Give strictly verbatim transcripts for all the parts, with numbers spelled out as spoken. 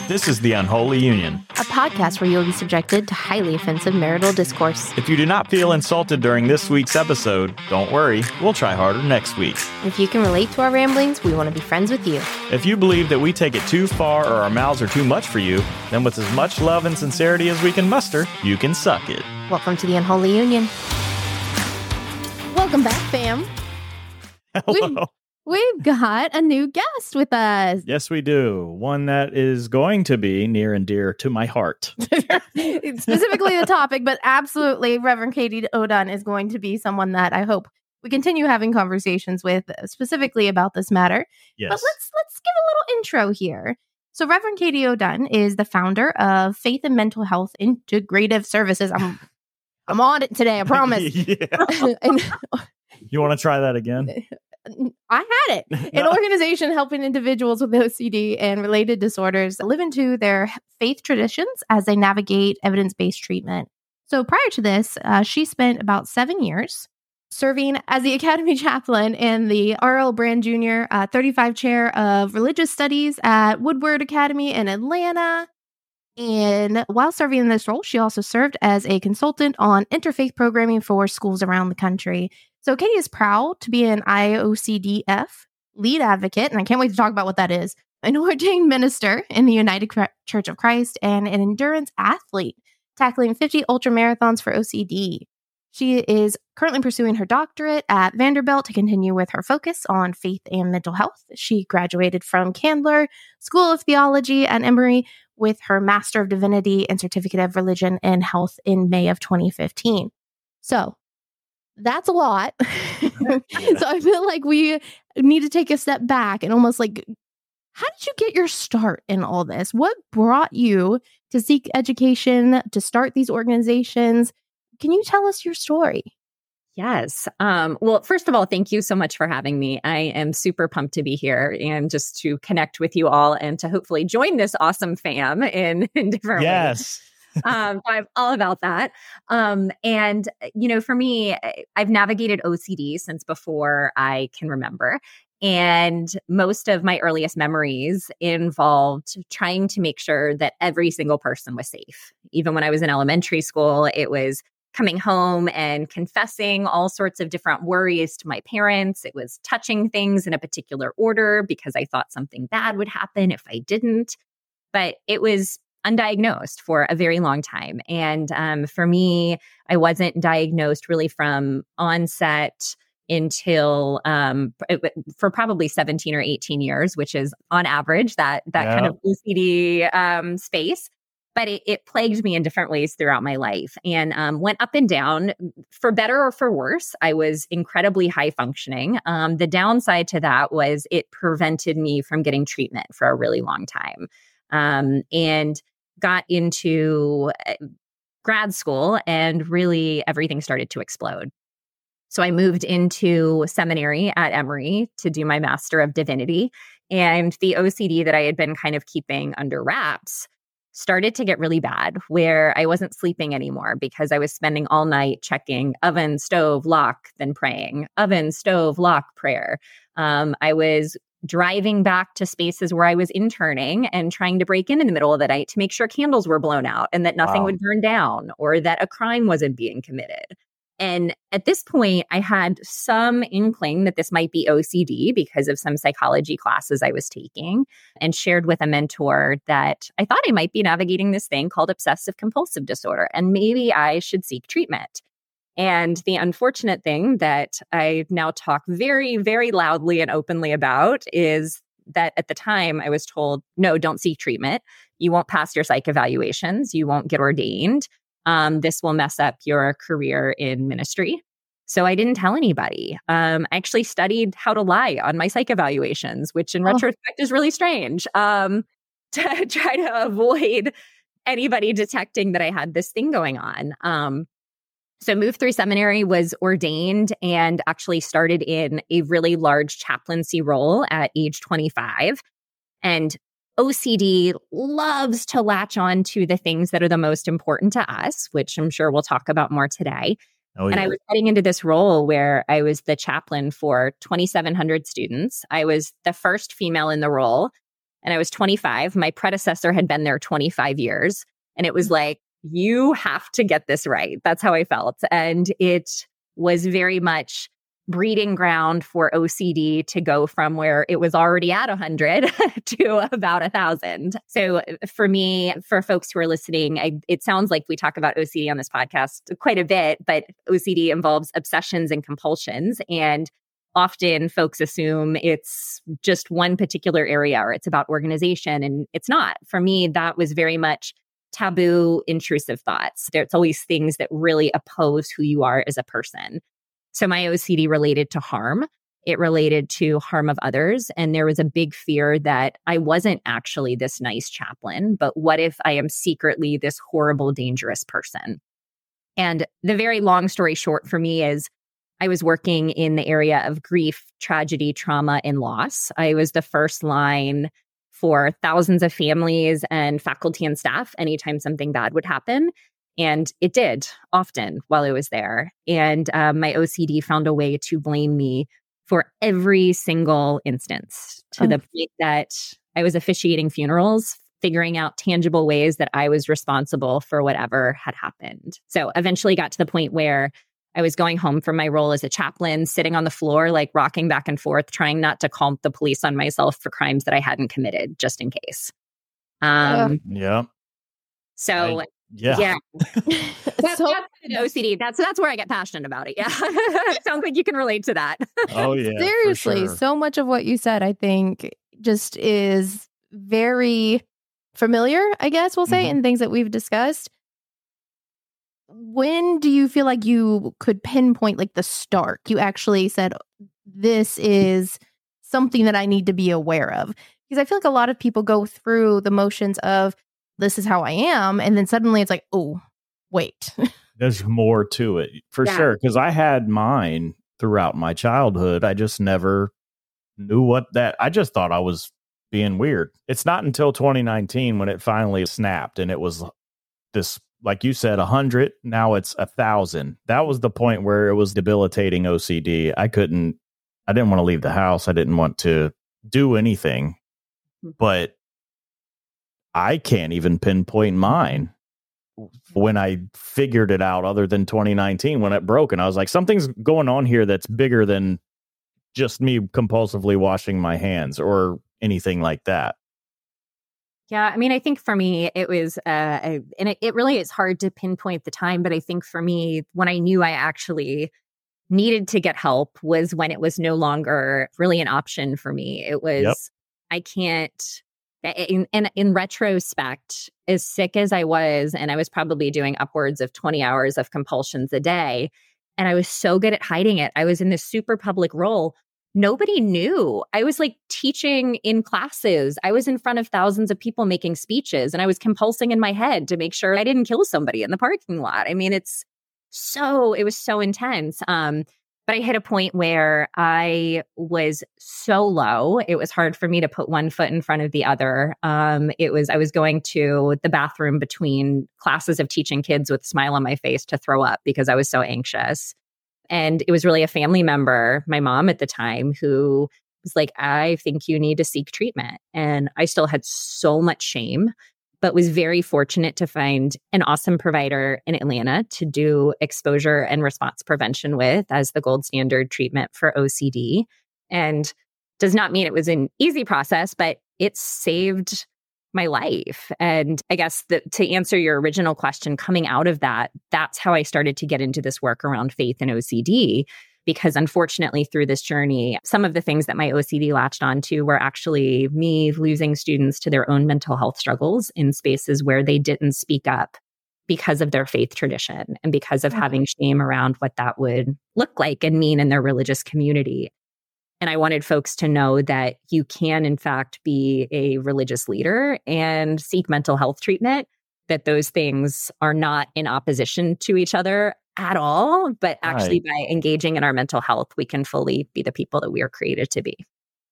This is The Unholy Union, a podcast where you'll be subjected to highly offensive marital discourse. If you do not feel insulted during this week's episode, don't worry, we'll try harder next week. If you can relate to our ramblings, we want to be friends with you. If you believe that we take it too far or our mouths are too much for you, then with as much love and sincerity as we can muster, you can suck it. Welcome to The Unholy Union. Welcome back, fam. Hello. We've got a new guest with us. Yes, we do. One that is going to be near and dear to my heart. Specifically the topic, but absolutely Reverend Katie O'Dunn is going to be someone that I hope we continue having conversations with specifically about this matter. Yes. But let's let's give a little intro here. So Reverend Katie O'Dunn is the founder of Faith and Mental Health Integrative Services. I'm I'm on it today, I promise. Yeah. and, You want to try that again? I had it. An organization helping individuals with O C D and related disorders live into their faith traditions as they navigate evidence-based treatment. So prior to this, uh, she spent about seven years serving as the Academy Chaplain and the R L Brand Junior Uh, thirty-five Chair of Religious Studies at Woodward Academy in Atlanta. And while serving in this role, she also served as a consultant on interfaith programming for schools around the country. So Katie is proud to be an I O C D F lead advocate, and I can't wait to talk about what that is, an ordained minister in the United Church of Christ, and an endurance athlete, tackling fifty ultramarathons for O C D. She is currently pursuing her doctorate at Vanderbilt to continue with her focus on faith and mental health. She graduated from Candler School of Theology at Emory with her Master of Divinity and Certificate of Religion and Health in May of twenty fifteen. So that's a lot. So I feel like we need to take a step back and almost like, how did you get your start in all this? What brought you to seek education, to start these organizations? Can you tell us your story? Yes. Um, well, first of all, thank you so much for having me. I am super pumped to be here and just to connect with you all and to hopefully join this awesome fam in, in different yes. ways. um, I'm all about that. Um, and, you know, for me, I've navigated O C D since before I can remember. And most of my earliest memories involved trying to make sure that every single person was safe. Even when I was in elementary school, it was coming home and confessing all sorts of different worries to my parents. It was touching things in a particular order because I thought something bad would happen if I didn't. But it was undiagnosed for a very long time. And um, for me, I wasn't diagnosed really from onset until um, for probably seventeen or eighteen years, which is on average that that yeah. kind of O C D um, space. But it, it plagued me in different ways throughout my life and um, went up and down for better or for worse. I was incredibly high functioning. Um, the downside to that was it prevented me from getting treatment for a really long time. Um, and got into grad school and really everything started to explode. So I moved into seminary at Emory to do my Master of Divinity, and the O C D that I had been kind of keeping under wraps started to get really bad, where I wasn't sleeping anymore because I was spending all night checking oven, stove, lock, then praying, oven, stove, lock, prayer. Um, I was driving back to spaces where I was interning and trying to break in in the middle of the night to make sure candles were blown out and that nothing wow. would burn down or that a crime wasn't being committed. And at this point, I had some inkling that this might be O C D because of some psychology classes I was taking, and shared with a mentor that I thought I might be navigating this thing called obsessive compulsive disorder, and maybe I should seek treatment. And the unfortunate thing that I now talk very, very loudly and openly about is that at the time I was told, no, don't seek treatment. You won't pass your psych evaluations. You won't get ordained. Um, this will mess up your career in ministry. So I didn't tell anybody. Um, I actually studied how to lie on my psych evaluations, which in oh. retrospect is really strange, um, to try to avoid anybody detecting that I had this thing going on. Um, So moved through seminary, was ordained, and actually started in a really large chaplaincy role at age twenty-five. And O C D loves to latch on to the things that are the most important to us, which I'm sure we'll talk about more today. Oh, yeah. And I was heading into this role where I was the chaplain for twenty-seven hundred students. I was the first female in the role. and I was twenty-five. My predecessor had been there twenty-five years. And it was like, you have to get this right. That's how I felt. And it was very much breeding ground for O C D to go from where it was already at one hundred to about one thousand. So for me, for folks who are listening, I, it sounds like we talk about O C D on this podcast quite a bit, but O C D involves obsessions and compulsions. And often folks assume it's just one particular area or it's about organization, and it's not. For me, that was very much taboo, intrusive thoughts. There's always things that really oppose who you are as a person. So my O C D related to harm. It related to harm of others. And there was a big fear that I wasn't actually this nice chaplain, but what if I am secretly this horrible, dangerous person? And the very long story short for me is I was working in the area of grief, tragedy, trauma, and loss. I was the first line for thousands of families and faculty and staff anytime something bad would happen. And it did often while I was there. And um, my O C D found a way to blame me for every single instance, to oh. the point that I was officiating funerals, figuring out tangible ways that I was responsible for whatever had happened. So eventually got to the point where I was going home from my role as a chaplain, sitting on the floor, like rocking back and forth, trying not to call the police on myself for crimes that I hadn't committed, just in case. Um, yeah. So, I, yeah. yeah. that's, so, that's O C D. That's that's where I get passionate about it. Yeah. Sounds like you can relate to that. Oh, yeah. Seriously, sure. So much of what you said, I think, just is very familiar, I guess we'll say, mm-hmm. in things that we've discussed. When do you feel like you could pinpoint like the start? You actually said, this is something that I need to be aware of. Because I feel like a lot of people go through the motions of, this is how I am. And then suddenly it's like, oh, wait. There's more to it for yeah. sure. Because I had mine throughout my childhood. I just never knew what that, I just thought I was being weird. It's not until twenty nineteen when it finally snapped and it was this, like you said, a hundred. Now it's a thousand. That was the point where it was debilitating O C D. I couldn't, I didn't want to leave the house. I didn't want to do anything, but I can't even pinpoint mine when I figured it out other than twenty nineteen when it broke. And I was like, something's going on here that's bigger than just me compulsively washing my hands or anything like that. Yeah, I mean, I think for me, it was, uh, I, and it, it really is hard to pinpoint the time, but I think for me, when I knew I actually needed to get help was when it was no longer really an option for me. It was, yep. I can't, in, in, in retrospect, as sick as I was, and I was probably doing upwards of twenty hours of compulsions a day, and I was so good at hiding it. I was in this super public role. Nobody knew. I was like teaching in classes. I was in front of thousands of people making speeches, and I was compulsing in my head to make sure I didn't kill somebody in the parking lot. I mean, it's so, it was so intense. Um, but I hit a point where I was so low. It was hard for me to put one foot in front of the other. Um, it was, I was going to the bathroom between classes of teaching kids with a smile on my face to throw up because I was so anxious. And it was really a family member, my mom at the time, who was like, I think you need to seek treatment. And I still had so much shame, but was very fortunate to find an awesome provider in Atlanta to do exposure and response prevention with as the gold standard treatment for O C D. And does not mean it was an easy process, but it saved my life. And I guess the, to answer your original question, coming out of that, that's how I started to get into this work around faith and O C D. Because unfortunately, through this journey, some of the things that my O C D latched onto were actually me losing students to their own mental health struggles in spaces where they didn't speak up because of their faith tradition and because of having shame around what that would look like and mean in their religious community. And I wanted folks to know that you can, in fact, be a religious leader and seek mental health treatment, that those things are not in opposition to each other at all, but actually right. by engaging in our mental health, we can fully be the people that we are created to be.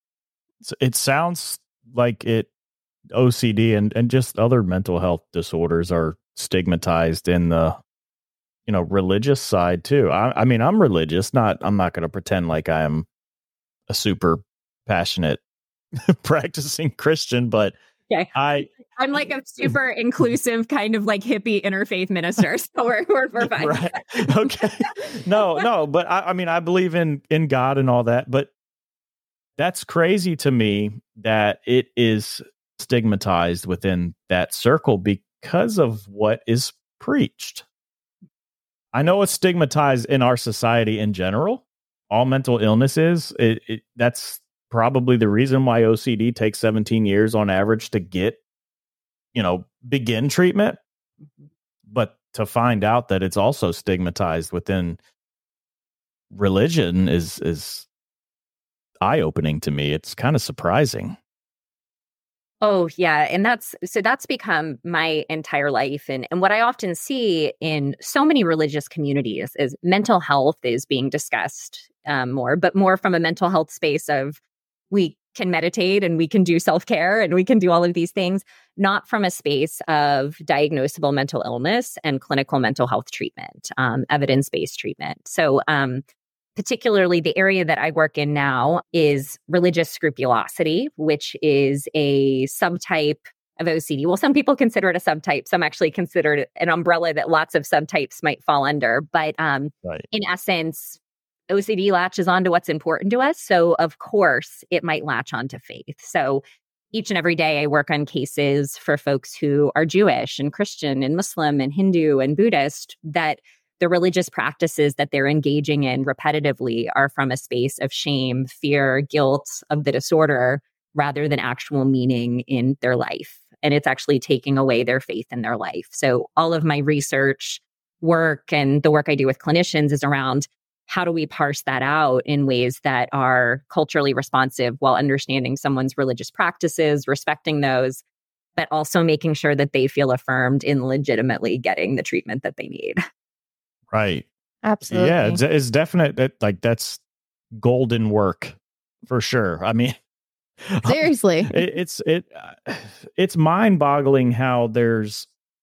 So it sounds like it O C D and, and just other mental health disorders are stigmatized in the, you know, religious side too. I, I mean, I'm religious, not, I'm not going to pretend like I'm a super passionate practicing Christian, but okay. I I'm like a super inclusive kind of like hippie interfaith minister, so we're we're, we're fine. Right. Okay. No, no, but I, I mean, I believe in in God and all that, but that's crazy to me that it is stigmatized within that circle because of what is preached. I know it's stigmatized in our society in general. All mental illnesses, it, it, that's probably the reason why O C D takes seventeen years on average to get, you know, begin treatment. But to find out that it's also stigmatized within religion is is eye-opening to me. It's kind of surprising. Oh, yeah. And that's so that's become my entire life. And, and what I often see in so many religious communities is mental health is being discussed um, more, but more from a mental health space of we can meditate and we can do self-care and we can do all of these things, not from a space of diagnosable mental illness and clinical mental health treatment, um, evidence-based treatment. So um, particularly the area that I work in now is religious scrupulosity, which is a subtype of O C D. Well, some people consider it a subtype. Some actually consider it an umbrella that lots of subtypes might fall under. But um, right. in essence, O C D latches onto what's important to us. So of course, it might latch onto faith. So each and every day I work on cases for folks who are Jewish and Christian and Muslim and Hindu and Buddhist that the religious practices that they're engaging in repetitively are from a space of shame, fear, guilt of the disorder, rather than actual meaning in their life. And it's actually taking away their faith in their life. So all of my research work and the work I do with clinicians is around how do we parse that out in ways that are culturally responsive while understanding someone's religious practices, respecting those, but also making sure that they feel affirmed in legitimately getting the treatment that they need. Right. Absolutely. Yeah, it's, it's definite that like that's golden work for sure. I mean, seriously, it, it's it uh, it's mind-boggling how there's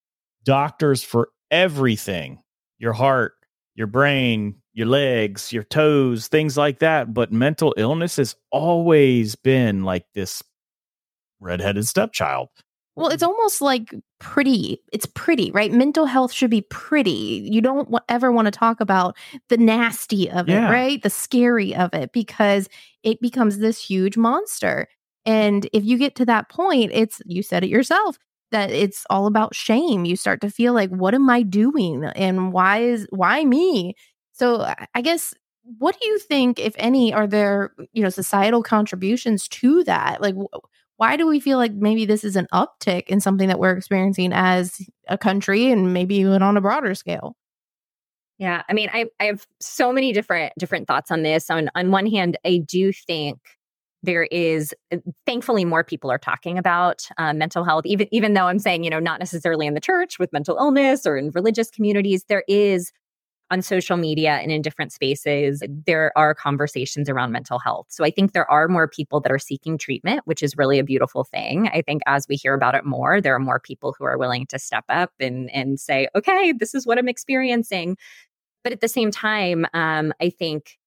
doctors for everything. Your heart, your brain, your legs, your toes, things like that, but mental illness has always been like this redheaded stepchild. Well, it's almost like pretty. It's pretty, right? Mental health should be pretty. You don't w- ever want to talk about the nasty of Yeah. it, right? The scary of it, because it becomes this huge monster. And if you get to that point, it's, you said it yourself, that it's all about shame. You start to feel like, what am I doing? And why is, why me? So I- I guess, what do you think, if any, are there, you know, societal contributions to that? Like, w- why do we feel like maybe this is an uptick in something that we're experiencing as a country and maybe even on a broader scale? Yeah, I mean, I, I have so many different different thoughts on this. On on one hand, I do think there is, thankfully, more people are talking about uh, mental health, even even though I'm saying, you know, not necessarily in the church with mental illness or in religious communities. There is on social media and in different spaces, there are conversations around mental health. So I think there are more people that are seeking treatment, which is really a beautiful thing. I think as we hear about it more, there are more people who are willing to step up and, and say, okay, this is what I'm experiencing. But at the same time, um, I think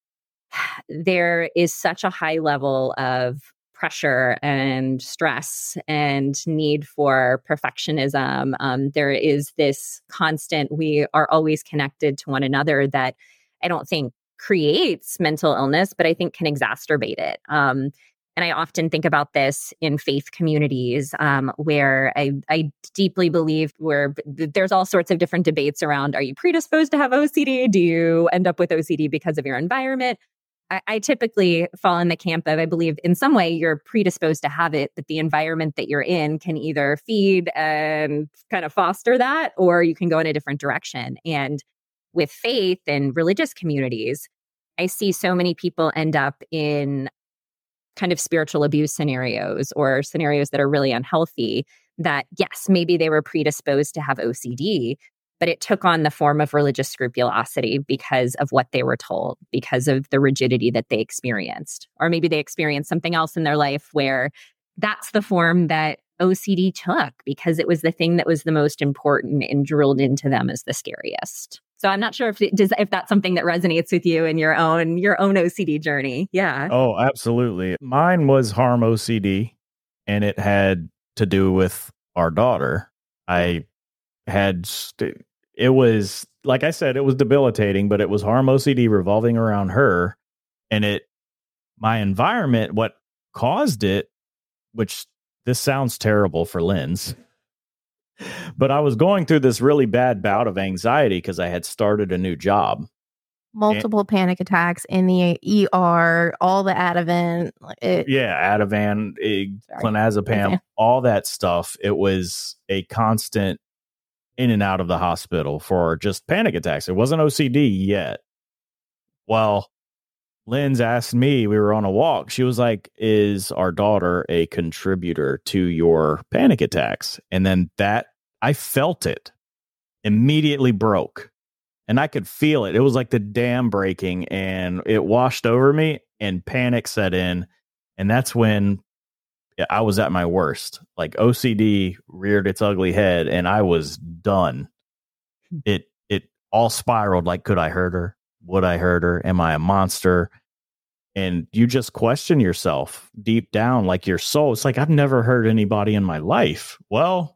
there is such a high level of pressure and stress and need for perfectionism. Um, there is this constant, we are always connected to one another that I don't think creates mental illness, but I think can exacerbate it. Um, and I often think about this in faith communities um, where I, I deeply believe where there's all sorts of different debates around, are you predisposed to have O C D? Do you end up with O C D because of your environment? I typically fall in the camp of, I believe in some way you're predisposed to have it, but the environment that you're in can either feed and kind of foster that, or you can go in a different direction. And with faith and religious communities, I see so many people end up in kind of spiritual abuse scenarios or scenarios that are really unhealthy that, yes, maybe they were predisposed to have O C D, but it took on the form of religious scrupulosity because of what they were told, because of the rigidity that they experienced. Or maybe they experienced something else in their life where that's the form that O C D took because it was the thing that was the most important and drilled into them as the scariest. So I'm not sure if it does, if that's something that resonates with you in your own your own O C D journey. Yeah. Oh, absolutely. Mine was harm O C D, and it had to do with our daughter. I had st- it was like I said, it was debilitating, but it was harm O C D revolving around her, and it my environment. What caused it, which this sounds terrible for Lynn's. But I was going through this really bad bout of anxiety because I had started a new job. Multiple and, panic attacks in the E R, all the Ativan. It, yeah, Ativan, clonazepam, okay. all that stuff. It was a constant in and out of the hospital for just panic attacks. It wasn't O C D yet. Well, Lynn's asked me, we were on a walk. She was like, is our daughter a contributor to your panic attacks? And then that, I felt it immediately broke, and I could feel it. It was like the dam breaking, and it washed over me, and panic set in. And that's when I was at my worst. Like O C D reared its ugly head, and I was done. It, it all spiraled. Like, could I hurt her? Would I hurt her? Am I a monster? And you just question yourself deep down, like your soul. It's like, I've never hurt anybody in my life. Well,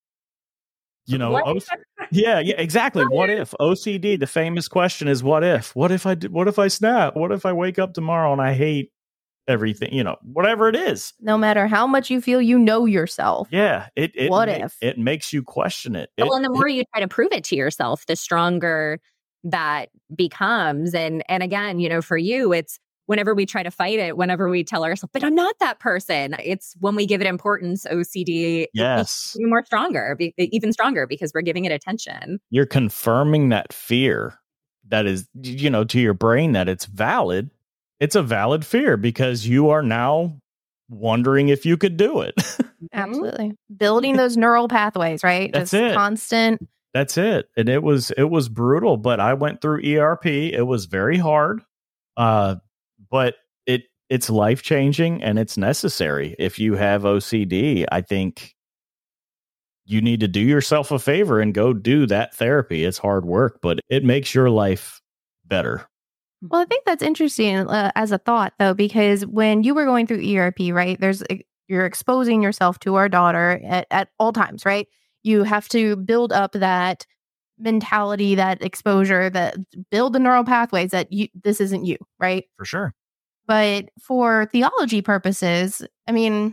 you know, o- yeah, yeah, exactly. What if O C D? The famous question is, what if? What if I do, what if I snap? What if I wake up tomorrow and I hate everything? You know, whatever it is. No matter how much you feel you know yourself. Yeah. It, it what ma- if? It makes you question it. it well, and the more it, you try to prove it to yourself, the stronger that becomes. And and again, you know, for you, it's whenever we try to fight it, whenever we tell ourselves, but I'm not that person. It's when we give it importance, O C D yes. even more stronger, be, even stronger because we're giving it attention. You're confirming that fear that is, you know, to your brain that it's valid. It's a valid fear because you are now wondering if you could do it. Absolutely. Building those neural pathways, right? That's Just it. Constant. That's it. And it was, it was brutal, but I went through E R P. It was very hard. Uh, but it, it's life-changing and it's necessary. If you have O C D, I think you need to do yourself a favor and go do that therapy. It's hard work, but it makes your life better. Well, I think that's interesting uh, as a thought, though, because when you were going through E R P, right, there's you're exposing yourself to our daughter at, at all times, right? You have to build up that mentality, that exposure, that build the neural pathways that you, this isn't you, right? For sure. But for theology purposes, I mean,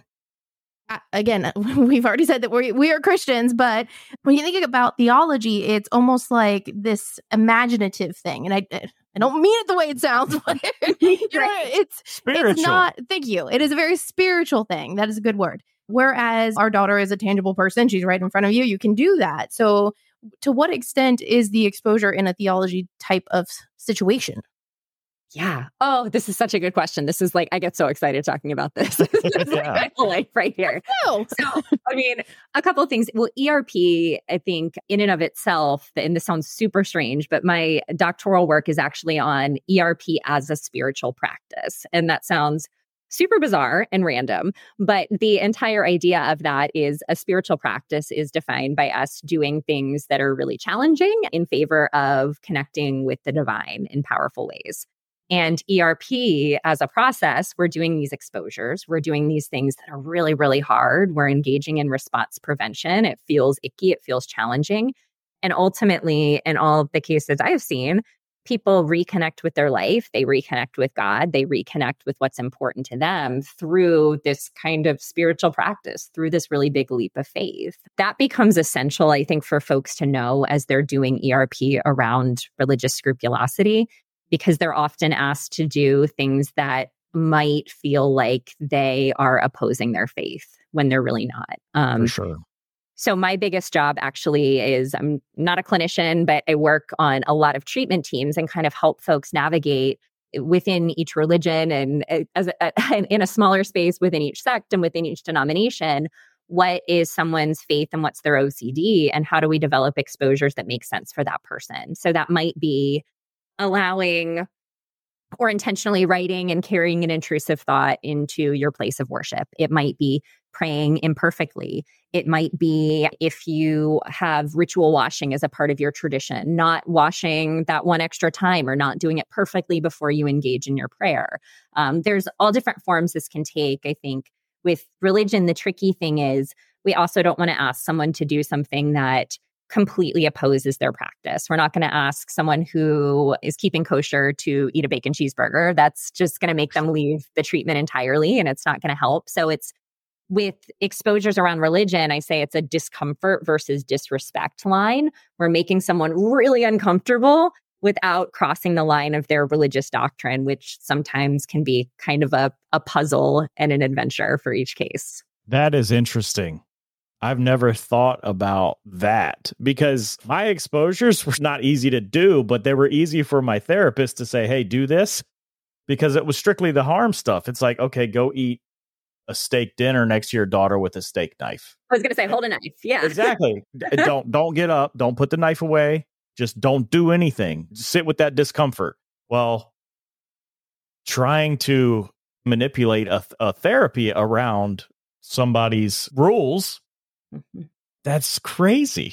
again, we've already said that we we are Christians, but when you think about theology, it's almost like this imaginative thing. And I I don't mean it the way it sounds, but you know, it's spiritual. It's not. Thank you. It is a very spiritual thing. That is a good word. Whereas our daughter is a tangible person. She's right in front of you. You can do that. So to what extent is the exposure in a theology type of situation? Yeah. Oh, this is such a good question. This is like, I get so excited talking about this. This is like Yeah. my whole life right here. No. So, I mean, a couple of things. Well, E R P, I think in and of itself, and this sounds super strange, but my doctoral work is actually on E R P as a spiritual practice. And that sounds super bizarre and random, but the entire idea of that is a spiritual practice is defined by us doing things that are really challenging in favor of connecting with the divine in powerful ways. And E R P as a process, we're doing these exposures. We're doing these things that are really, really hard. We're engaging in response prevention. It feels icky. It feels challenging. And ultimately, in all of the cases I've seen, people reconnect with their life. They reconnect with God. They reconnect with what's important to them through this kind of spiritual practice, through this really big leap of faith. That becomes essential, I think, for folks to know as they're doing E R P around religious scrupulosity, because they're often asked to do things that might feel like they are opposing their faith when they're really not. Um, For sure. So my biggest job actually is I'm not a clinician, but I work on a lot of treatment teams and kind of help folks navigate within each religion and as a, in a smaller space within each sect and within each denomination, what is someone's faith and what's their O C D and how do we develop exposures that make sense for that person? So that might be allowing or intentionally writing and carrying an intrusive thought into your place of worship. It might be praying imperfectly. It might be if you have ritual washing as a part of your tradition, not washing that one extra time or not doing it perfectly before you engage in your prayer. Um, there's all different forms this can take. I think with religion, the tricky thing is we also don't want to ask someone to do something that completely opposes their practice. We're not going to ask someone who is keeping kosher to eat a bacon cheeseburger. That's just going to make them leave the treatment entirely, and it's not going to help. So it's with exposures around religion, I say it's a discomfort versus disrespect line. We're making someone really uncomfortable without crossing the line of their religious doctrine, which sometimes can be kind of a, a puzzle and an adventure for each case. That is interesting. I've never thought about that because my exposures were not easy to do, but they were easy for my therapist to say, hey, do this, because it was strictly the harm stuff. It's like, okay, go eat a steak dinner next to your daughter with a steak knife. I was going to say, hold a knife. Yeah, exactly. don't, don't get up. Don't put the knife away. Just don't do anything. Just sit with that discomfort. Well, trying to manipulate a, a therapy around somebody's rules, mm-hmm. that's crazy.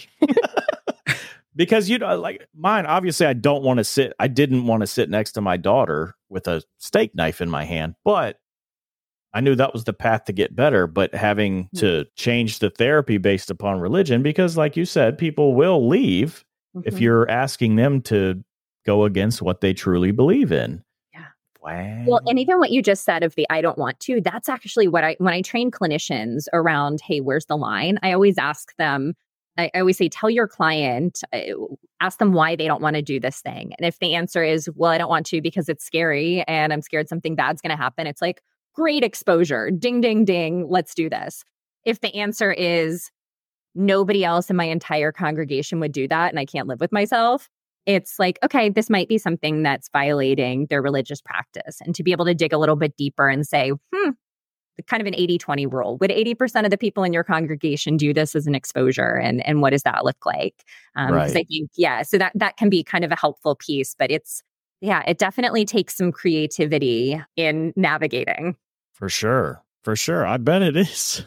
Because, you know, like mine, obviously I don't want to sit. I didn't want to sit next to my daughter with a steak knife in my hand, but I knew that was the path to get better. But having to change the therapy based upon religion, because like you said, people will leave mm-hmm. if you're asking them to go against what they truly believe in. Yeah. Wow. Well, and even what you just said of the I don't want to, that's actually what I, when I train clinicians around, hey, where's the line? I always ask them, I, I always say, tell your client, uh, ask them why they don't want to do this thing. And if the answer is, well, I don't want to because it's scary and I'm scared something bad's going to happen, it's like, great exposure. Ding, ding, ding. Let's do this. If the answer is nobody else in my entire congregation would do that and I can't live with myself, it's like, okay, this might be something that's violating their religious practice. And to be able to dig a little bit deeper and say, hmm, kind of an eighty twenty rule. Would eighty percent of the people in your congregation do this as an exposure? And, and what does that look like? Um, right. Because I think, yeah, so that, that can be kind of a helpful piece, but it's, yeah, it definitely takes some creativity in navigating. For sure. For sure. I bet it is.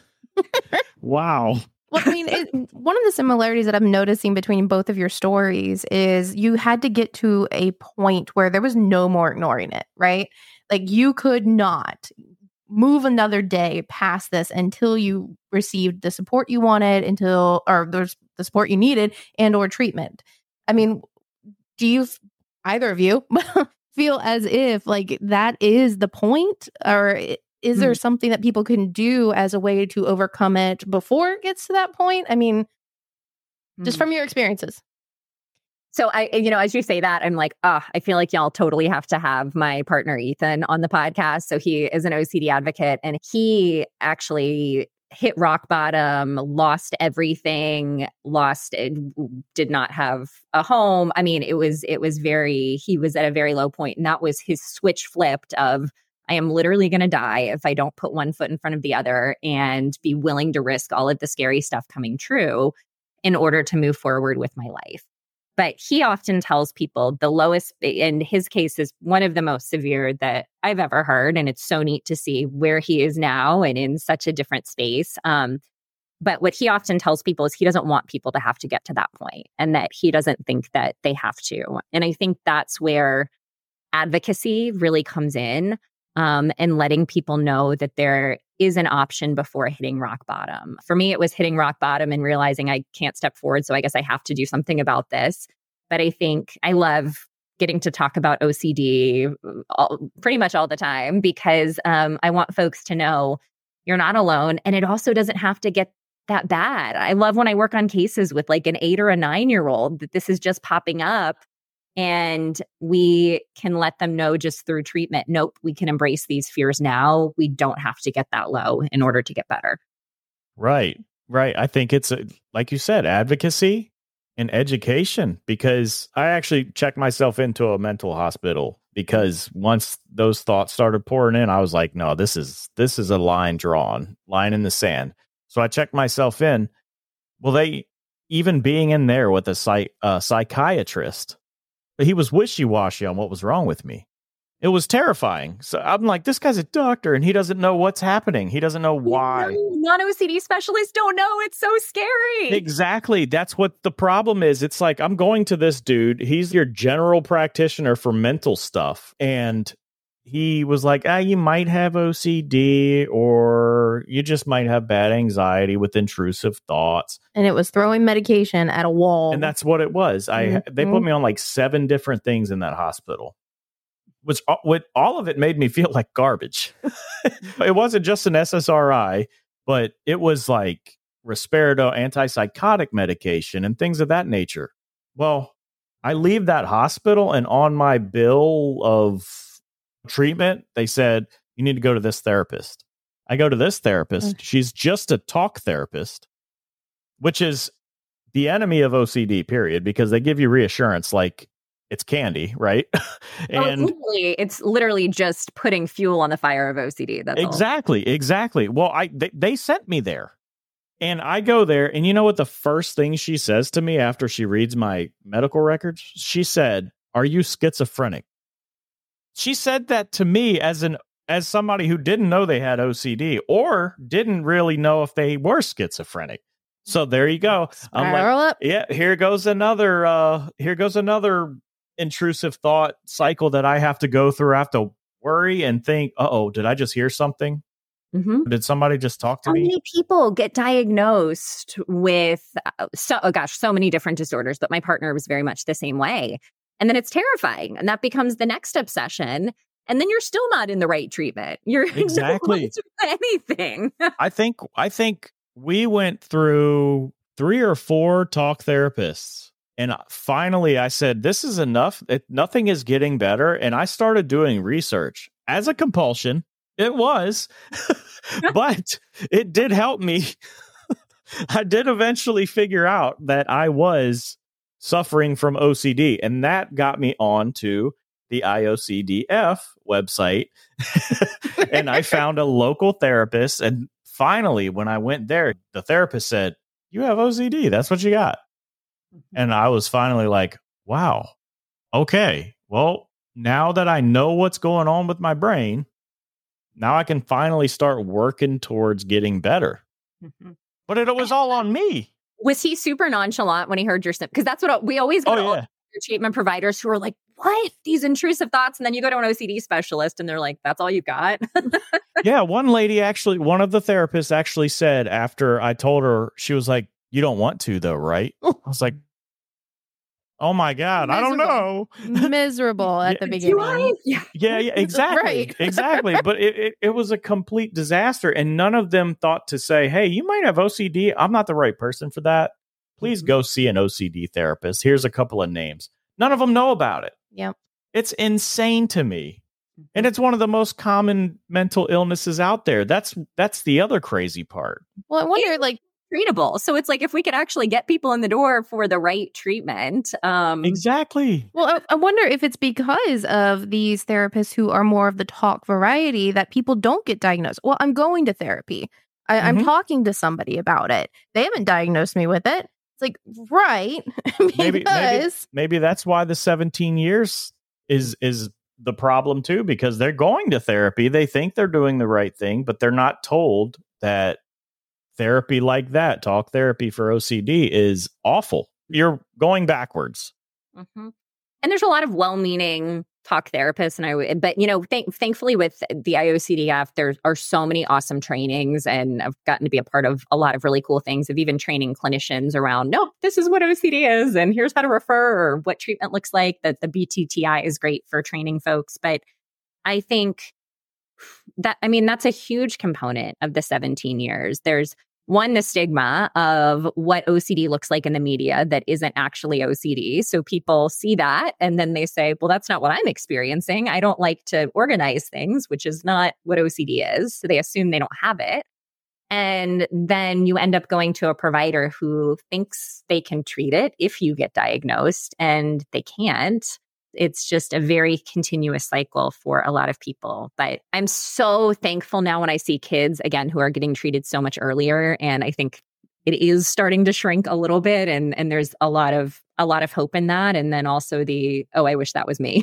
Wow. Well, I mean, it, one of the similarities that I'm noticing between both of your stories is you had to get to a point where there was no more ignoring it, right? Like you could not move another day past this until you received the support you wanted, until, or there's the support you needed and or treatment. I mean, do you, either of you, feel as if like that is the point, or is there something that people can do as a way to overcome it before it gets to that point? I mean, just from your experiences. So I, you know, as you say that, I'm like, ah, oh, I feel like y'all totally have to have my partner Ethan on the podcast. So he is an O C D advocate, and he actually hit rock bottom, lost everything, lost, did not have a home. I mean, it was, it was very, he was at a very low point, and that was his switch flipped of, I am literally going to die if I don't put one foot in front of the other and be willing to risk all of the scary stuff coming true in order to move forward with my life. But he often tells people the lowest, in his case, is one of the most severe that I've ever heard. And it's so neat to see where he is now and in such a different space. Um, but what he often tells people is he doesn't want people to have to get to that point, and that he doesn't think that they have to. And I think that's where advocacy really comes in, um, and letting people know that there is an option before hitting rock bottom. For me, it was hitting rock bottom and realizing I can't step forward, so I guess I have to do something about this. But I think I love getting to talk about O C D all, pretty much all the time, because um, I want folks to know you're not alone. And it also doesn't have to get that bad. I love when I work on cases with like an eight or a nine-year-old that this is just popping up, and we can let them know just through treatment, nope, we can embrace these fears now. We don't have to get that low in order to get better. Right, right. I think it's, a, like you said, advocacy and education, because I actually checked myself into a mental hospital because once those thoughts started pouring in, I was like, no, this is, this is a line drawn, line in the sand. So I checked myself in. Well, they, even being in there with a psych, uh, psychiatrist, he was wishy-washy on what was wrong with me. It was terrifying. So I'm like, this guy's a doctor and he doesn't know what's happening. He doesn't know why. No, non-O C D specialists don't know. It's so scary. Exactly. That's what the problem is. It's like, I'm going to this dude. He's your general practitioner for mental stuff. And he was like, ah, you might have O C D or you just might have bad anxiety with intrusive thoughts. And it was throwing medication at a wall. And that's what it was. I mm-hmm. They put me on like seven different things in that hospital. Which with all of it made me feel like garbage. It wasn't just an S S R I, but it was like risperidone, antipsychotic medication, and things of that nature. Well, I leave that hospital, and on my bill of treatment, they said, you need to go to this therapist. I go to this therapist. She's just a talk therapist, which is the enemy of O C D, period, because they give you reassurance like, it's candy, right? and oh, it's, literally, it's literally just putting fuel on the fire of O C D. That's exactly, all. exactly. Well, I they, they sent me there, and I go there, and you know what? The first thing she says to me after she reads my medical records, she said, "Are you schizophrenic?" She said that to me as an as somebody who didn't know they had O C D or didn't really know if they were schizophrenic. So there you go. I'm like, up. yeah, here goes another. Uh, here goes another. intrusive thought cycle that I have to go through. I have to worry and think, uh-oh, did I just hear something? Mm-hmm. Did somebody just talk to so me? How many people get diagnosed with, uh, so, oh gosh, so many different disorders, but my partner was very much the same way. And then it's terrifying. And that becomes the next obsession. And then you're still not in the right treatment. You're exactly not anything. I think, I think we went through three or four talk therapists. And finally, I said, this is enough. It, nothing is getting better. And I started doing research as a compulsion. It was, but it did help me. I did eventually figure out that I was suffering from O C D. And that got me on to the I O C D F website. And I found a local therapist. And finally, when I went there, the therapist said, you have O C D. That's what you got. And I was finally like, wow, okay, well, now that I know what's going on with my brain, now I can finally start working towards getting better. Mm-hmm. But it was all on me. Was he super nonchalant when he heard your symptoms? Because that's what we always go oh, to yeah. all your treatment providers who are like, what? These intrusive thoughts? And then you go to an O C D specialist and they're like, that's all you got? Yeah, one lady actually, one of the therapists actually said after I told her, she was like, you don't want to though, right? I was like, oh my God, miserable. I don't know. Miserable at the beginning. Yeah, yeah, yeah exactly. Right. Exactly. But it, it, it was a complete disaster. And none of them thought to say, hey, you might have O C D. I'm not the right person for that. Please go see an O C D therapist. Here's a couple of names. None of them know about it. Yep. It's insane to me. And it's one of the most common mental illnesses out there. That's that's the other crazy part. Well, I wonder, like, treatable. So it's like if we could actually get people in the door for the right treatment. Um, exactly. Well, I, I wonder if it's because of these therapists who are more of the talk variety that people don't get diagnosed. Well, I'm going to therapy. I, mm-hmm. I'm talking to somebody about it. They haven't diagnosed me with it. It's like, right. maybe, maybe, maybe that's why the seventeen years is, is the problem too, because they're going to therapy. They think they're doing the right thing, but they're not told that therapy like that, talk therapy for O C D, is awful. You're going backwards. Mm-hmm. And there's a lot of well-meaning talk therapists, and I, but you know, th- thankfully with the I O C D F, there are so many awesome trainings, and I've gotten to be a part of a lot of really cool things of even training clinicians around. Nope, this is what O C D is, and here's how to refer or what treatment looks like. That the B T T I is great for training folks, but I think that I mean that's a huge component of the seventeen years. There's one, the stigma of what O C D looks like in the media that isn't actually O C D. So people see that and then they say, well, that's not what I'm experiencing. I don't like to organize things, which is not what O C D is. So they assume they don't have it. And then you end up going to a provider who thinks they can treat it if you get diagnosed, and they can't. It's just a very continuous cycle for a lot of people. But I'm so thankful now when I see kids, again, who are getting treated so much earlier. And I think it is starting to shrink a little bit. And, and there's a lot of a lot of hope in that. And then also the, oh, I wish that was me.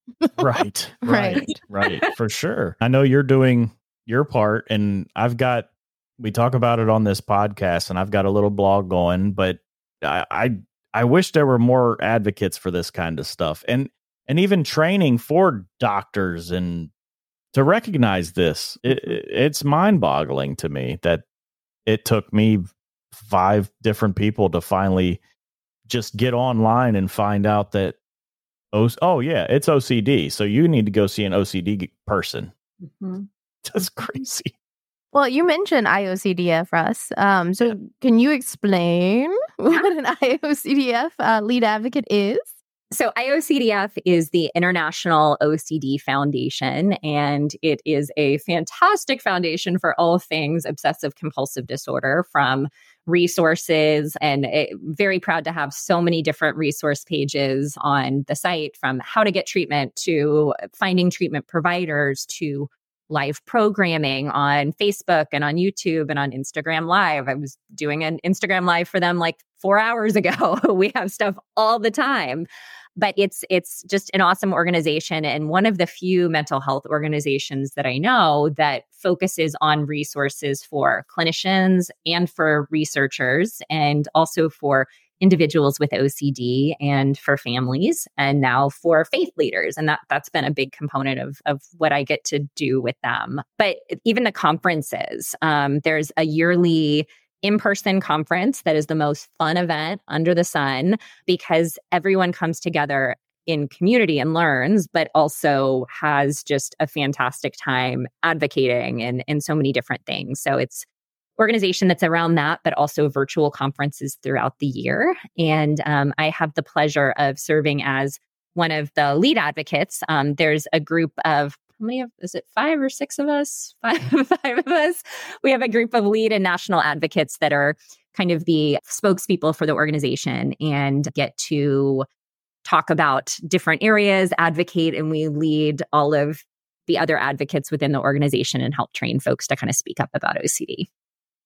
Right, right, right, for sure. I know you're doing your part, and I've got, we talk about it on this podcast, and I've got a little blog going, but I, I, I wish there were more advocates for this kind of stuff, and and even training for doctors and to recognize this. It, it's mind-boggling to me that it took me five different people to finally just get online and find out that, oh, oh yeah, it's O C D. So you need to go see an O C D person. Mm-hmm. That's crazy. Well, you mentioned I O C D F, Russ. Um, so yeah. Can you explain what an I O C D F uh, lead advocate is? So I O C D F is the International O C D Foundation, and it is a fantastic foundation for all things obsessive compulsive disorder, from resources, and it, very proud to have so many different resource pages on the site, from how to get treatment to finding treatment providers to live programming on Facebook and on YouTube and on Instagram Live. I was doing an Instagram Live for them like four hours ago. We have stuff all the time. But it's it's just an awesome organization, and one of the few mental health organizations that I know that focuses on resources for clinicians and for researchers, and also for individuals with O C D and for families, and now for faith leaders. And that, that's been a big component of, of what I get to do with them. But even the conferences, um, there's a yearly in-person conference that is the most fun event under the sun, because everyone comes together in community and learns, but also has just a fantastic time advocating in, in so many different things. So it's organization that's around that, but also virtual conferences throughout the year. And um, I have the pleasure of serving as one of the lead advocates. Um, there's a group of How many of, is it five or six of us? Five, five of us. We have a group of lead and national advocates that are kind of the spokespeople for the organization and get to talk about different areas, advocate, and we lead all of the other advocates within the organization and help train folks to kind of speak up about O C D.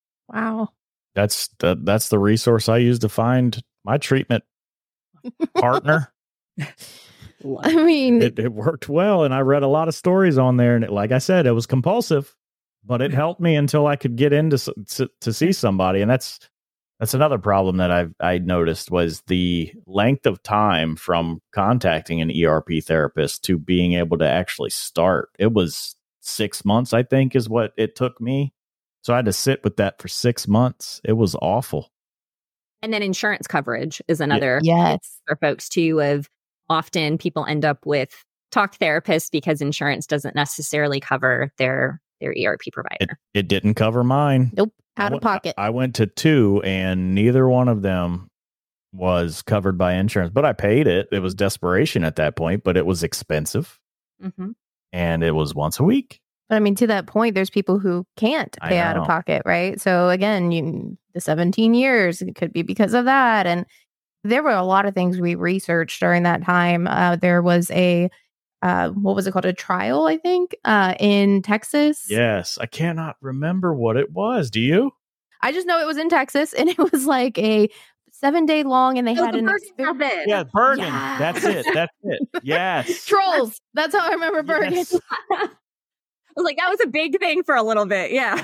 Wow. That's the, that's the resource I use to find my treatment partner. I mean, it, it worked well, and I read a lot of stories on there, and it, like I said, it was compulsive, but it helped me until I could get in to, to, to see somebody. And that's that's another problem that I've I noticed was the length of time from contacting an E R P therapist to being able to actually start. It was six months, I think, is what it took me. So I had to sit with that for six months. It was awful. And then insurance coverage is another yes for folks too. Of often people end up with talk therapists because insurance doesn't necessarily cover their their E R P provider. It, it didn't cover mine. Nope, out I of pocket. I went to two, and neither one of them was covered by insurance. But I paid it. It was desperation at that point, but it was expensive, mm-hmm. and it was once a week. But I mean, to that point, there's people who can't pay out of pocket, right? So again, you, the seventeen years, it could be because of that. And there were a lot of things we researched during that time. Uh, there was a, uh, what was it called? A trial, I think, uh, in Texas. Yes. I cannot remember what it was. Do you? I just know it was in Texas, and it was like a seven day long, and they oh, had the an experience. Yeah, Bergen. Yes. That's it. That's it. Yes. Trolls. That's how I remember Bergen. Yes. I was like, that was a big thing for a little bit. Yeah.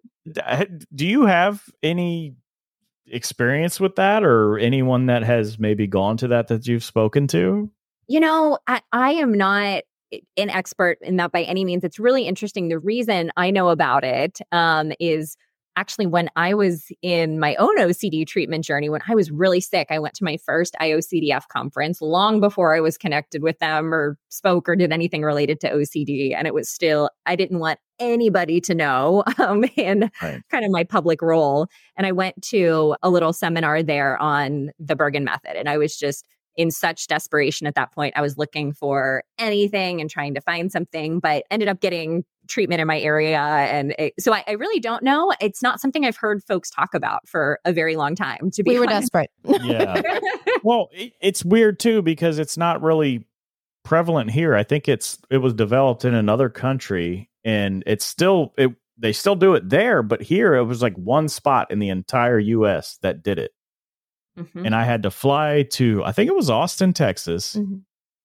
Do you have any experience with that, or anyone that has maybe gone to that that you've spoken to? You know, I, I am not an expert in that by any means. It's really interesting. The reason I know about it um, is actually when I was in my own O C D treatment journey, when I was really sick, I went to my first I O C D F conference long before I was connected with them or spoke or did anything related to O C D. And it was still, I didn't want anybody to know um, in right. kind of my public role. And I went to a little seminar there on the Bergen method. And I was just in such desperation at that point. I was looking for anything and trying to find something, but ended up getting treatment in my area. And it, so I, I really don't know. It's not something I've heard folks talk about for a very long time, to be We were honest. desperate. Yeah. Well, it, it's weird too, because it's not really prevalent here. I think it's, it was developed in another country, and it's still, it, they still do it there, but here it was like one spot in the entire U S that did it. Mm-hmm. And I had to fly to, I think it was Austin, Texas. Mm-hmm.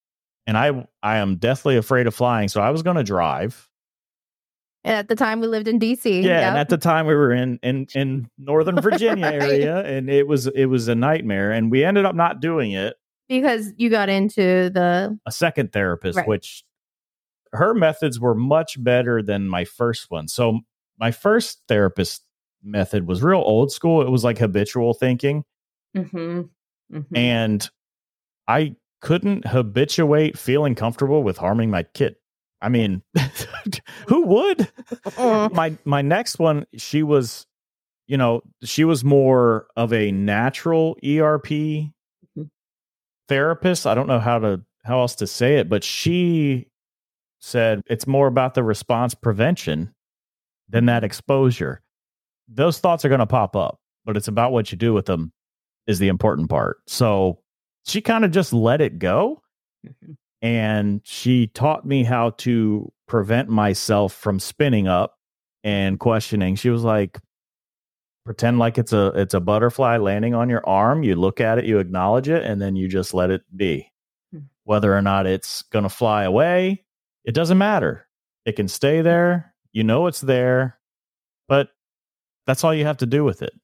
And I I am deathly afraid of flying. So I was going to drive. And at the time we lived in D C. Yeah. Yep. And at the time we were in, in, in Northern Virginia Right. area. And it was, it was a nightmare. And we ended up not doing it. Because you got into the... A second therapist, Right. which her methods were much better than my first one. So my first therapist method was real old school. It was like habitual thinking. Mm-hmm. Mm-hmm. And I couldn't habituate feeling comfortable with harming my kid. I mean, who would? my my next one, she was, you know, she was more of a natural E R P mm-hmm. therapist. I don't know how to how else to say it, but she said it's more about the response prevention than that exposure. Those thoughts are going to pop up, but it's about what you do with them is the important part. So she kind of just let it go. Mm-hmm. And she taught me how to prevent myself from spinning up and questioning. She was like, pretend like it's a it's a butterfly landing on your arm. You look at it, you acknowledge it, and then you just let it be. Mm-hmm. Whether or not it's going to fly away, it doesn't matter. It can stay there. You know it's there, but that's all you have to do with it.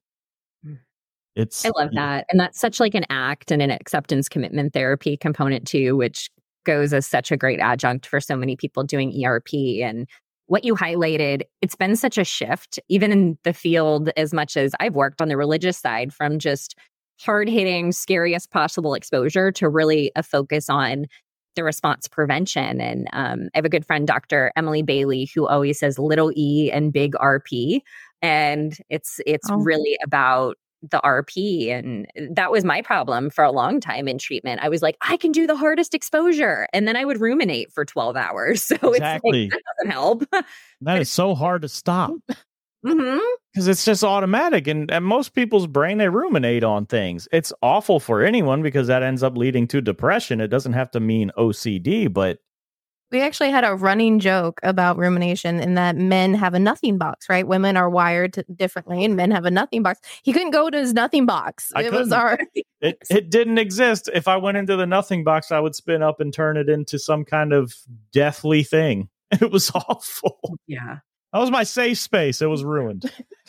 It's I love that. And that's such like an ACT and an acceptance commitment therapy component too, which goes as such a great adjunct for so many people doing E R P. And what you highlighted, it's been such a shift, even in the field, as much as I've worked on the religious side, from just hard-hitting, scariest possible exposure to really a focus on the response prevention. And um, I have a good friend, Doctor Emily Bailey, who always says little E and big R P. And it's it's oh. really about the R P. And that was my problem for a long time in treatment. I was like, I can do the hardest exposure. And then I would ruminate for twelve hours. So exactly. It's like, that doesn't help. That is so hard to stop. Mm-hmm. Because it's just automatic. And, and most people's brain, they ruminate on things. It's awful for anyone because that ends up leading to depression. It doesn't have to mean O C D, but we actually had a running joke about rumination in that men have a nothing box, right? Women are wired to differently and men have a nothing box. He couldn't go to his nothing box. I it couldn't. was our... it, it didn't exist. If I went into the nothing box, I would spin up and turn it into some kind of deathly thing. It was awful. Yeah. That was my safe space. It was ruined.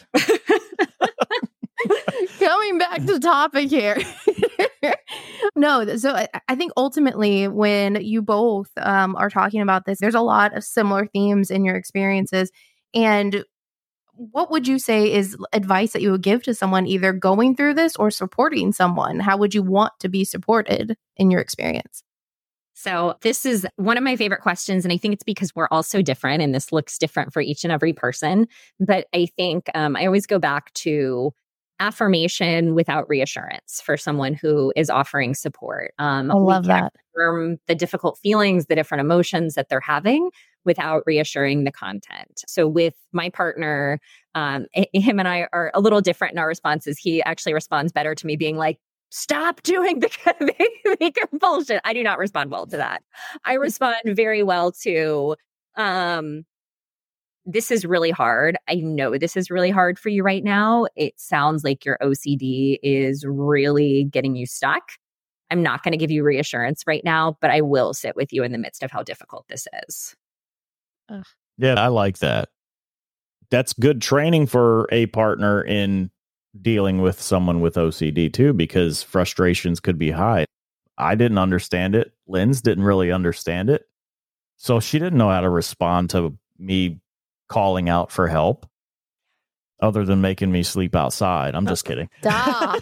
Coming back to topic here. No, so I, I think ultimately when you both um, are talking about this, there's a lot of similar themes in your experiences. And what would you say is advice that you would give to someone either going through this or supporting someone? How would you want to be supported in your experience? So this is one of my favorite questions. And I think it's because we're all so different and this looks different for each and every person. But I think um, I always go back to affirmation without reassurance for someone who is offering support. Um, I love that. Affirm the difficult feelings, the different emotions that they're having without reassuring the content. So with my partner, um, him and I are a little different in our responses. He actually responds better to me being like, stop doing the, the compulsion. I do not respond well to that. I respond very well to, um, this is really hard. I know this is really hard for you right now. It sounds like your O C D is really getting you stuck. I'm not going to give you reassurance right now, but I will sit with you in the midst of how difficult this is. Ugh. Yeah, I like that. That's good training for a partner in dealing with someone with O C D too, because frustrations could be high. I didn't understand it. Linz didn't really understand it. So she didn't know how to respond to me calling out for help other than making me sleep outside. I'm just kidding. Stop.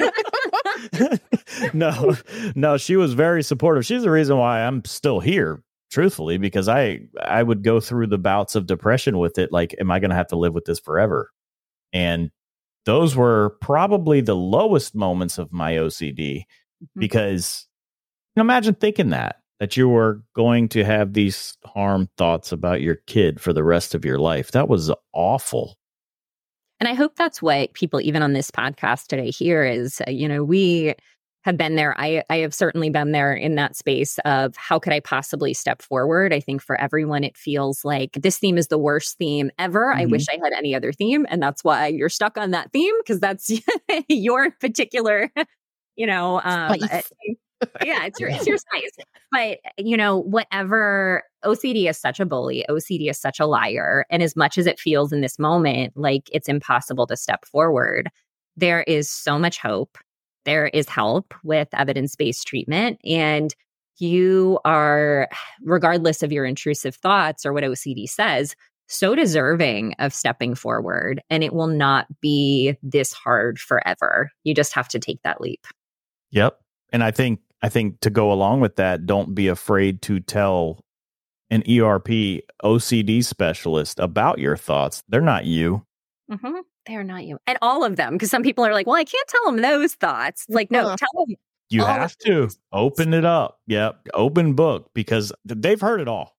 no, no, she was very supportive. She's the reason why I'm still here, truthfully, because I, I would go through the bouts of depression with it. Like, am I going to have to live with this forever? And those were probably the lowest moments of my O C D mm-hmm. because imagine thinking that, that you were going to have these harm thoughts about your kid for the rest of your life. That was awful. And I hope that's what people, even on this podcast today, hear is, uh, you know, we have been there. I, I have certainly been there in that space of how could I possibly step forward? I think for everyone, it feels like this theme is the worst theme ever. Mm-hmm. I wish I had any other theme. And that's why you're stuck on that theme, because that's your particular, you know, um, Yeah, it's your, it's your spice. But, you know, whatever, O C D is such a bully. O C D is such a liar. And as much as it feels in this moment like it's impossible to step forward, there is so much hope. There is help with evidence-based treatment. And you are, regardless of your intrusive thoughts or what O C D says, so deserving of stepping forward. And it will not be this hard forever. You just have to take that leap. Yep. And I think I think to go along with that, don't be afraid to tell an E R P O C D specialist about your thoughts. They're not you. Mm-hmm. They're not you. And all of them, because some people are like, well, I can't tell them those thoughts. Like, no, uh, tell them. You have to open it up. Yep. Open book, because they've heard it all.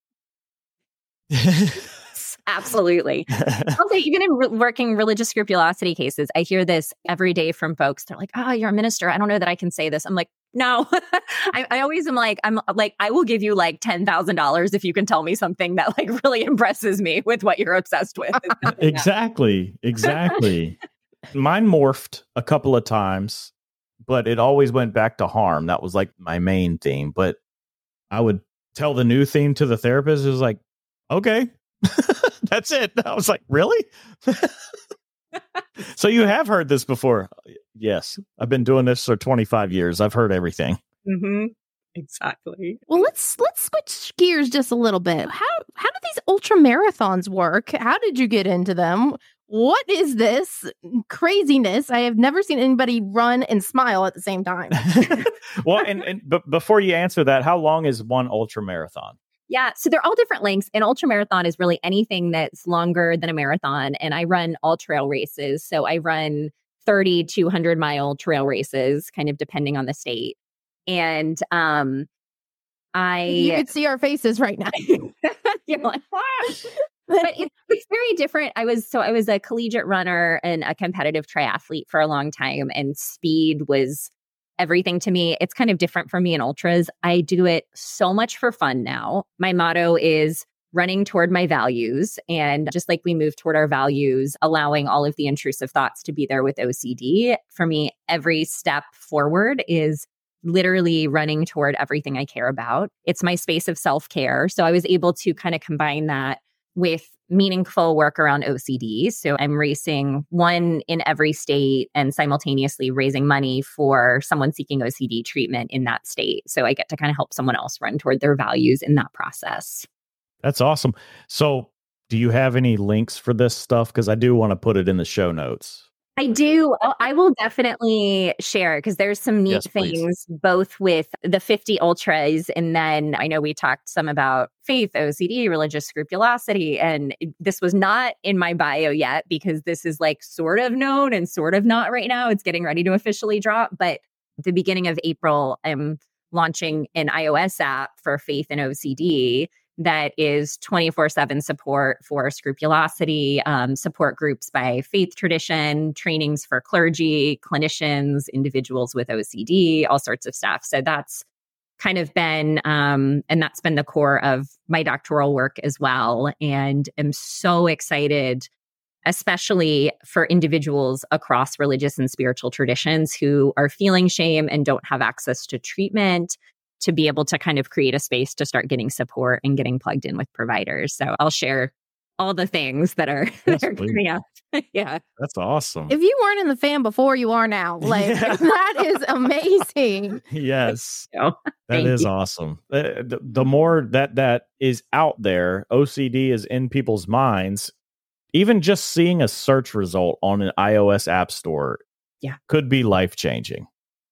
Absolutely. Also, even in re- working religious scrupulosity cases, I hear this every day from folks. They're like, oh, you're a minister. I don't know that I can say this. I'm like, no. I, I always am like, I'm like, I will give you like ten thousand dollars if you can tell me something that like really impresses me with what you're obsessed with. Exactly. Exactly. Mine morphed a couple of times, but it always went back to harm. That was like my main theme. But I would tell the new theme to the therapist. It was like, okay. That's it. I was like, really? So you have heard this before? Yes. I've been doing this for twenty-five years. I've heard everything. Mm-hmm. Exactly. Well, let's let's switch gears just a little bit. How how do these ultra marathons work? How did you get into them? What is this craziness? I have never seen anybody run and smile at the same time. Well, and, and but before you answer that, how long is one ultra marathon? Yeah, so they're all different lengths. An ultra marathon is really anything that's longer than a marathon. And I run all trail races. So I run thirty, two hundred mile trail races, kind of depending on the state. And um, I... You could see our faces right now. You're like, what? But it, it's very different. I was, so I was a collegiate runner and a competitive triathlete for a long time. And speed was everything to me. It's kind of different for me in ultras. I do it so much for fun now. My motto is running toward my values. And just like we move toward our values, allowing all of the intrusive thoughts to be there with O C D, for me, every step forward is literally running toward everything I care about. It's my space of self-care. So I was able to kind of combine that with meaningful work around O C D. So I'm racing one in every state and simultaneously raising money for someone seeking O C D treatment in that state. So I get to kind of help someone else run toward their values in that process. That's awesome. So do you have any links for this stuff? Because I do want to put it in the show notes. I do. I will definitely share, because there's some neat yes, things both with the fifty ultras. And then I know we talked some about faith, O C D, religious scrupulosity. And this was not in my bio yet, because this is like sort of known and sort of not right now. It's getting ready to officially drop. But at the beginning of April, I'm launching an iOS app for faith and O C D that is twenty-four seven support for scrupulosity, um, support groups by faith tradition, trainings for clergy, clinicians, individuals with O C D, all sorts of stuff. So that's kind of been, um, and that's been the core of my doctoral work as well. And I'm so excited, especially for individuals across religious and spiritual traditions who are feeling shame and don't have access to treatment, to be able to kind of create a space to start getting support and getting plugged in with providers. So I'll share all the things that are, yes, that are coming up. Yeah. That's awesome. If you weren't in the fam before, you are now. Like, yeah. That is amazing. Yes. So, that is you. awesome. The, the, the more that that is out there, O C D is in people's minds. Even just seeing a search result on an iOS app store yeah. could be life-changing.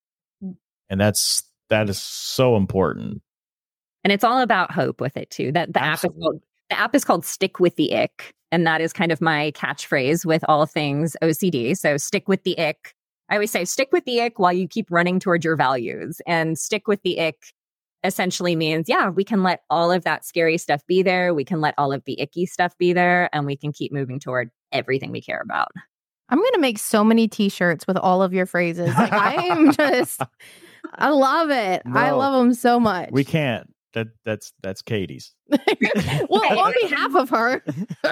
And that's That is so important. And it's all about hope with it too. That the app is called, the app is called Stick with the Ick. And that is kind of my catchphrase with all things O C D. So stick with the ick. I always say stick with the ick while you keep running towards your values. And stick with the ick essentially means, yeah, we can let all of that scary stuff be there. We can let all of the icky stuff be there. And we can keep moving toward everything we care about. I'm going to make so many t-shirts with all of your phrases. Like, I am just... I love it. No, I love them so much. We can't. That that's that's Katie's. Well, on behalf of her.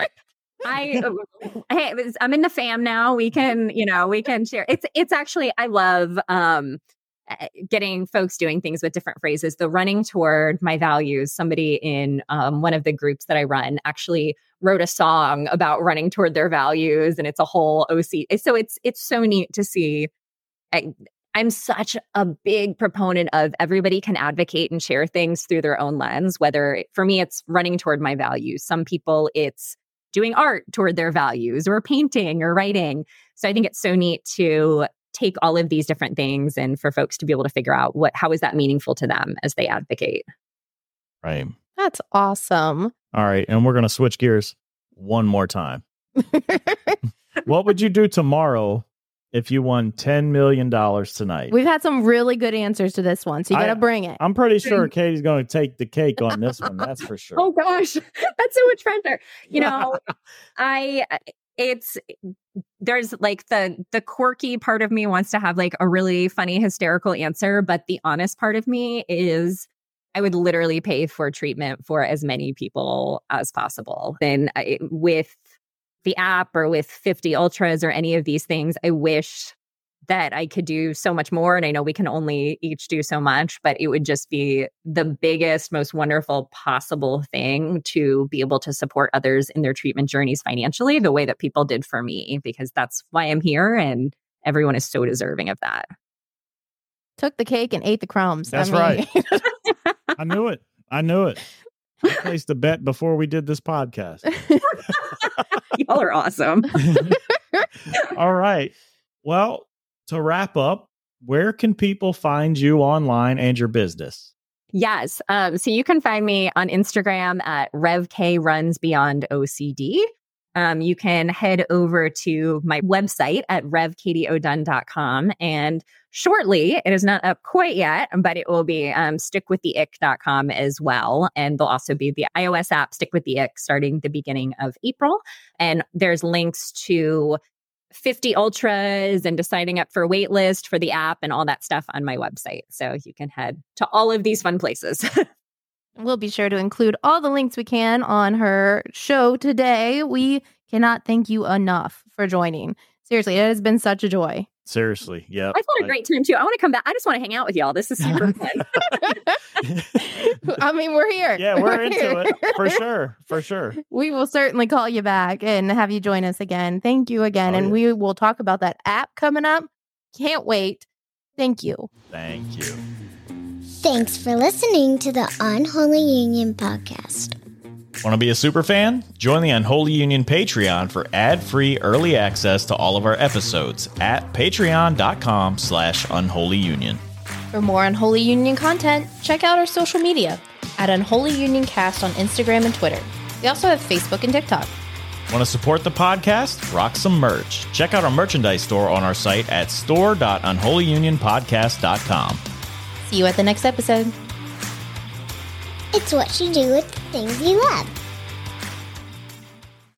I hey, I'm in the fam now. We can, you know, we can share. It's it's actually I love um getting folks doing things with different phrases. The running toward my values, somebody in um, one of the groups that I run actually wrote a song about running toward their values, and it's a whole O C. So it's it's so neat to see. I, I'm such a big proponent of everybody can advocate and share things through their own lens, whether for me, it's running toward my values. Some people, it's doing art toward their values or painting or writing. So I think it's so neat to take all of these different things and for folks to be able to figure out what, how is that meaningful to them as they advocate. Right. That's awesome. All right. And we're going to switch gears one more time. What would you do tomorrow if you won ten million dollars tonight? We've had some really good answers to this one, so you got to bring it. I'm pretty sure Katie's going to take the cake on this one. That's for sure. Oh, gosh. That's so much pressure. You know, I... It's there's like the the quirky part of me wants to have like a really funny hysterical answer, but the honest part of me is I would literally pay for treatment for as many people as possible. Then I, with the app or with fifty Ultras or any of these things, I wish that I could do so much more. And I know we can only each do so much, but it would just be the biggest, most wonderful possible thing to be able to support others in their treatment journeys financially the way that people did for me, because that's why I'm here and everyone is so deserving of that. Took the cake and ate the crumbs. That's I mean. right. I knew it. I knew it. I placed a bet before we did this podcast. Y'all are awesome. All right. Well, to wrap up, where can people find you online and your business? Yes. Um, so you can find me on Instagram at RevK Runs Beyond O C D. Um, you can head over to my website at rev katie o'dunn dot com. And shortly, it is not up quite yet, but it will be um, stick with the ick dot com as well. And there'll also be the iOS app Stick with the Ick starting the beginning of April. And there's links to fifty Ultras and deciding up for a wait list for the app and all that stuff on my website. So you can head to all of these fun places. We'll be sure to include all the links we can on her show today. We cannot thank you enough for joining. Seriously, it has been such a joy. Seriously, yeah. I've had a great time too. I want to come back. I just want to hang out with y'all. This is super fun. I mean, we're here. Yeah, we're, we're into here. it. For sure. For sure. We will certainly call you back and have you join us again. Thank you again. Oh, and yeah. we will talk about that app coming up. Can't wait. Thank you. Thank you. Thanks for listening to the Unholy Union podcast. Want to be a super fan? Join the Unholy Union Patreon for ad-free early access to all of our episodes at patreon.com slash unholy union. For more Unholy Union content, check out our social media at Unholy Union Cast on Instagram and Twitter. We also have Facebook and TikTok. Want to support the podcast? Rock some merch. Check out our merchandise store on our site at store dot unholy union podcast dot com. See you at the next episode. It's what you do with the things you love.